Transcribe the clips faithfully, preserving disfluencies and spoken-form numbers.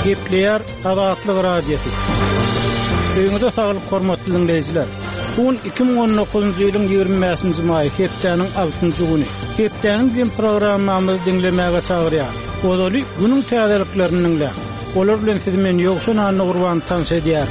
Gepleyer Azatlyk Radiosu. Öňüňizde saglyk hormatly dinleýijiler. Bugün iki bin on dokuzunçy ýylyň ýigrimesinçi maý hepdeniň altynjy güni. Hepdeniň jem programmamyzy dinlemäge çagyrýar. Odaly günüň täzeliklerini dinle. Olar bilen siz men ýokşan anny gurban tanış edýär.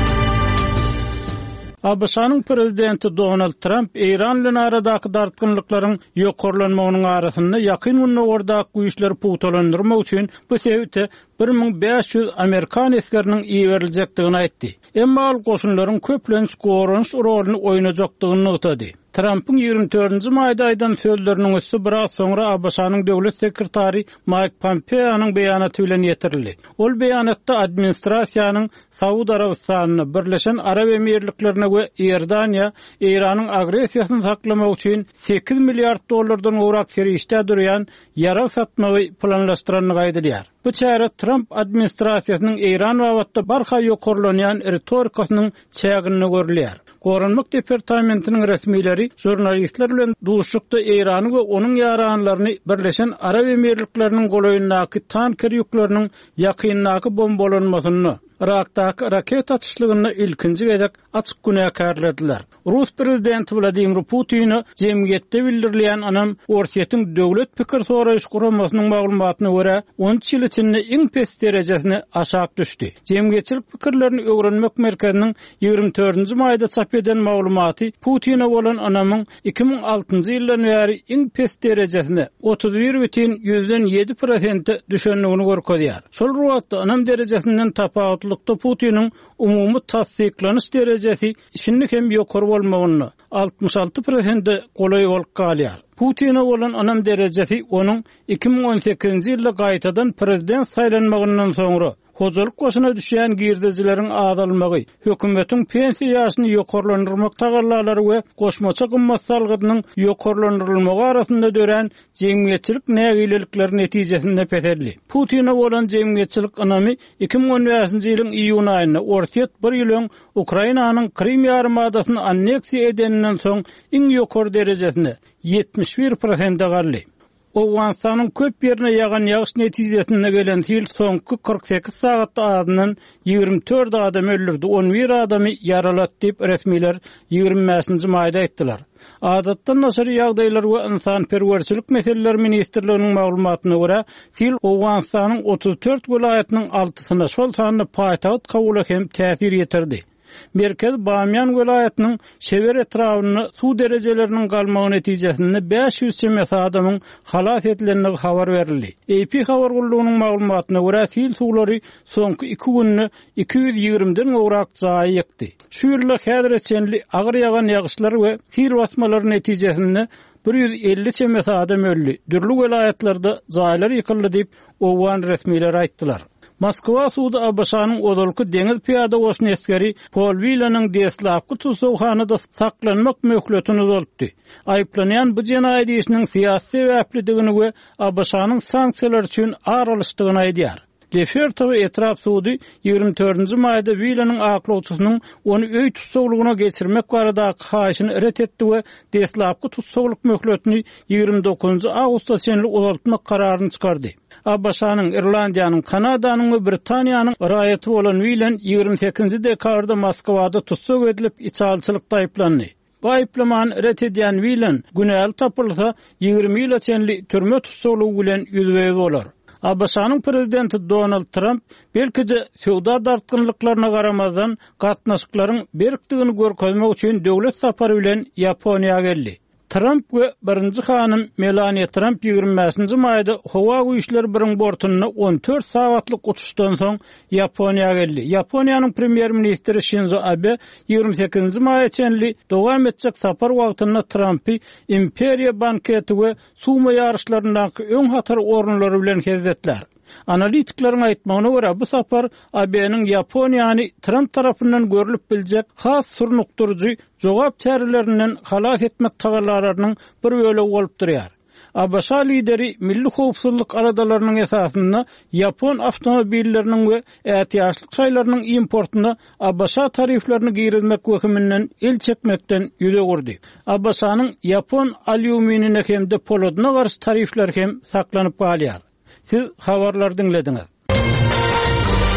A B S-nyň prezidenti Donald Trump İran bilen aradaky dartgynlyklaryň ýokarlanmagynyň arasynda ýakyn günlerde güýçleri puwtalandyrmak üçin bu sebäpde bir ming beş yüz Amerikan eskeriniň iýerilejekdigini aýtdy. Emma al goşunlaryň köplenç gorunç roluny oýnajakdygyny notady. Trump'ın ýigrimä dördünçi maýda aýdan sözleriniň üstü biraz soňra A B S-nyň döwlet sekretary Mike Pompeo'nyň beýanaty bilen ýetirildi. Ol beýanatda administrasiýanyň Saudi Arabistanyny Birleşen Arab Emirliklerine we Iordaniýa Iranyň agresiýasyny saklamak üçin sekiz milliard dollardan gowrak serişde durýan ýara satmagy planlaşdyranlygy aýdylýar. Bu çäre Trump administrasiýasynyň İran wagtda barha ýokarlanýan retorikasynyň çägini görülýär. Goranlyk departamentiniň resmiýleri jurnalistler bilen duşukda İrany we onuň ýaranlaryny Birleşen Arab Emirlikleriniň golaýyndaky tanker ýükleriniň ýakyndaky bombalanmasyny Irakdaky raket atışlygyny ilkinji gezek açyk günäkärlediler. Rus prezidenti Vladimir Putin jemgyýetde bildirilýän anam Orsiýetiň döwlet pikir soraýyş guramasynyň maglumatyna görä on üç ýyl içinde iň pes derejesine aşak düşdi. Jemgyýetçilik pikirlerini öwrenmek merkeziniň ýigrimä dördünçi maýda çap eden maglumaty Putin'e bolan anamyň iki bin altynjy ýyldan bäri iň pes derejesine otuz bir ýüzden ýedi prosent düşenligini görkezýär. Şol ruwatda anam derejesinden tapawut Putin'in umumy tasdiklanyş derejesi işinlik hem ýokary bolmagyny altmış alty prosent golay bolup galýar. Putin'e bolan anam derejesi onuň iki bin on sekizinçi ýylda gaýtadan prezident saýlanmagyndan soňra hojalyk goşuna düşýän girdejileriň azalmagy, hökümetiň pensiýa ýaşyny ýokarlandyrmak tagallalary we goşmaça gymmat salgynyň ýokarlandyrylmagy arasynda dören jemgyýetçilik nägilelikleri netijesinde peterli. Putin'e bolan jemgyýetçilik anamy iki bin on beşinçi ýylyň iýun aýynda Orsiýet bir ýylyň Ukrainanyň Krim ýarymadasyny anneksiýa edeninden soň iň ýokary derejesine yetmiş bir prosent garly. Owganstanyň köp ýerine ýagan ýagyş netijesinde gelen ýyl soňky kırk sekiz sagatda adynyň ýigrimä dört adam öldürdi, on bir adamy ýaralatdy diýip resmiýler ýigrimä beşinçi maýda aýtdylar. Adatdan nasır ýagdaýlar we insanperwerçilik meseleleri ministrliginiň maglumatyna görä, ýyl Owganstanyň otuz dört welaýatynyň altysyna şol sanyny paýtagat kabul hem täsir ýetirdi. Merkez Bamyan welaýatynyň şewer etrawyny suw derejeleriniň galmagy netijesinde beş yüz adamyň halas edilenligi habar berildi. A P habar gullugynyň maglumatyna görä, ýyl suwlary soňky iki günni iki yüz ýigrimeden gowrak jaý ýekdi. Şu ýylda häzir çenli agyr ýagan ýagyşlar we ýer basmalary netijesinde bir yüz elli çemet adam öldü. Dürli welaýatlarda jaýlar ýykyldy diýip Owgan resmiýleri aýtdylar. Moskwa suwdy A B S-nyň odalky deňiz piýada goşun eskeri Paul Whelan'yň deslapky tutuşhanada saklanmak möhletini uzatdy. Aýplanýan bu jenaýat işiniň syýasy sebäpligini we A B S-nyň sanksiýalar üçin aralyşdygyny aýdýar. Lefertow etrap suwdy ýigrimä dördünçi maýda Whelan'yň aklawçysynyň onu öý tutuşlugyna geçirmek barada haýyşyny ret etdi we deslapky tutuşluk möhletini ýigrimä dokuzunçy awgustda senli uzatmak kararyny çykardy. A B S-nyň, Irlandiýanyň, Kanadanyň we Britaniýanyň raýaty bolan Whelan ýigrimä sekizinçi dekabrda Moskwada tutsak edilip içalçylykda aýplandy. Bu aýplamany ret edýän Whelan günäli tapylsa ýigrimä ýyla çenli türme tutsaklygy bilen ýüzbe bolar. A B S-nyň prezidenti Donald Trump belki de sowda dartgynlyklaryna garamazdan gatnaşyklaryň berkdigini görkezmek üçin döwlet sapary bilen Ýaponiýa geldi. Trump we birinji hanym Melania Trump ýigrimä beşinçi maýda howa güýçleri biriň bortunyna on dört sagatlyk uçuşdan soň Ýaponiýa geldi. Ýaponiýanyň premier ministri Shinzo Abe ýigrimä sekizinçi maýa çenli dowam etjek sapar wagtyna Trumpy imperiýa banketi we suwma ýarşlaryndaky öň hatar orunlary bilen kezdetdiler. Analitiklerin aýtmagyna görä bu sapar A B-niň Ýaponiýany Trump tarapyndan görülip biljek has surnukturjy jogap çärelerinden halas etmek tagallararynyň bir bölegi bolup durýar. A B S lideri milli howpsuzlyk aradalarynyň esasynda Ýapon awtomobilleriniň we ätiýaçlyk şaýlarynyň importyna A B S tariflerini girizmek wekiminden el çekmekden ýüze gurdy. A B S-nyň Ýapon alüminyna hemde polodyna garşy tarifler hem saklanyp galýar. Siz habarlar dinlediňiz.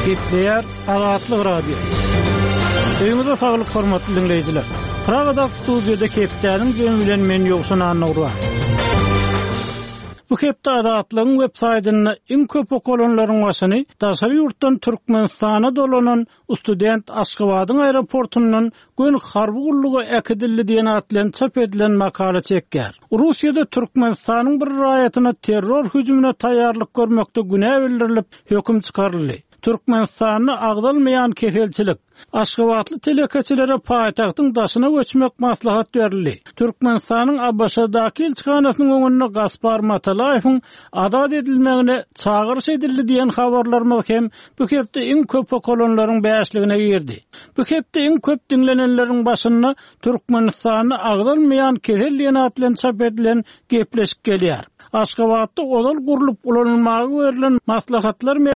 Gepleyer Azatlyk Radio. Öňüňizde saglyk hormatly dinleýijiler. Pragada studiýada Kepdäniň jemi bilen men ýoksun anawra. Bu hepde Azatlygyň websaýtyna iň köp okulanlaryň başyny daşary ýurtdan Türkmenistana dolanan student Aşgabatyň aeroportundan gün harby gullugy ekidildi diýen atlan çap edilen makala çekýär. Russiýada Türkmenistanyň bir raýatyna terror hüjümine taýýarlyk görmekde günä bildirilip höküm çykaryldy. Türkmenistanyny agdalmayan keselçilik Aşgabatly telekeçilere paýtagtyň daşyna göçmek maslahat berildi. Türkmenistanyň Abbaşadaky elçixanasynyň öňünde Gaspar Matalaýewiň azad edilmegine çağırış edildi diýen habarlar hem bu hepde iň köp okulanlaryň bäşligine girdi. Bu hepde iň köp dinlenenleriň başyna Türkmenistanyny agdalmayan kesel diýen atlan çap edilen gepleşik gelýär. Aşgabatda odal gurulyp ulanylmagy berilen maslahatlar